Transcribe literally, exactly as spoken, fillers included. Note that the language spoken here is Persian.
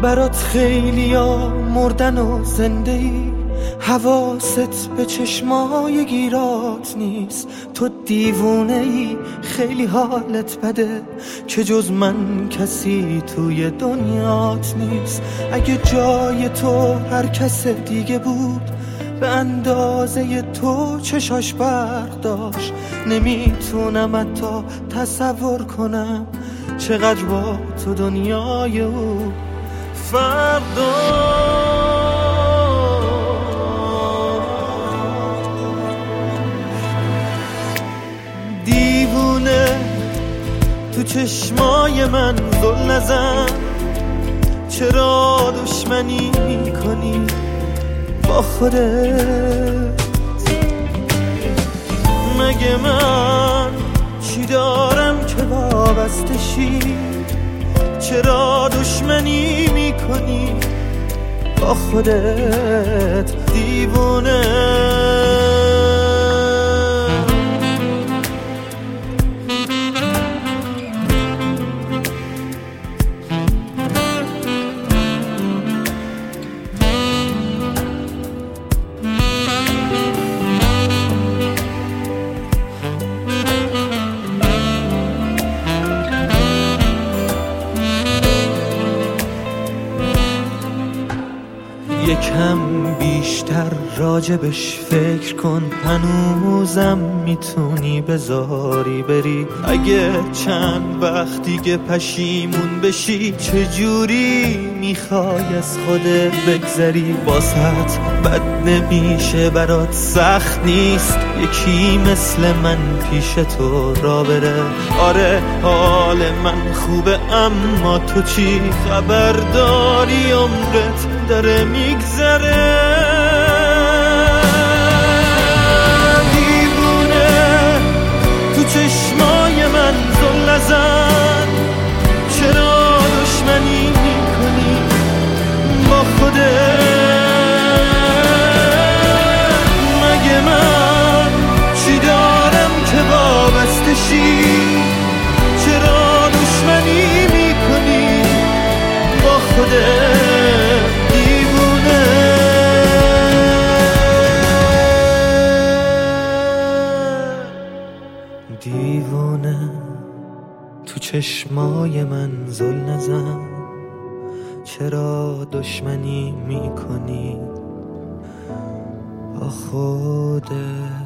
برات خیلیا مردن و زنده ای، حواست به چشمای گیرات نیست. تو دیوونه ای، خیلی حالت بده که جز من کسی توی دنیات نیست. اگه جای تو هر کس دیگه بود به اندازه تو چشاش برق داشت، نمیتونم حتی تصور کنم چقدر با تو دنیای او فرق داشت. دیوونه تو چشمای من زل نزن، چرا دشمنی میکنی با خودت؟ مگه من چی دارم که وابسته شی؟ چرا دشمنی میکنی با خودت دیوونه؟ یکم بیشتر راجبش فکر کن، هنوزم میتونی بذاری بری. اگه چند وقت دیگه پشیمون بشی، چجوری میخوای از خودت بگذری؟ واسط بد نمیشه، برات سخت نیست یکی مثل من پیش تو را بره. آره حال من خوبه، اما تو چی خبر داری؟ عمرت داره میگذره. دیوونه تو چشمای من زل نزن، چرا دشمنی میکنی با خودت؟ مگه من چی دارم که وابسته شی؟ چرا دشمنی میکنی با خودت؟ دیوونه تو چشمای من زل نزن، چرا دشمنی میکنی با خودت؟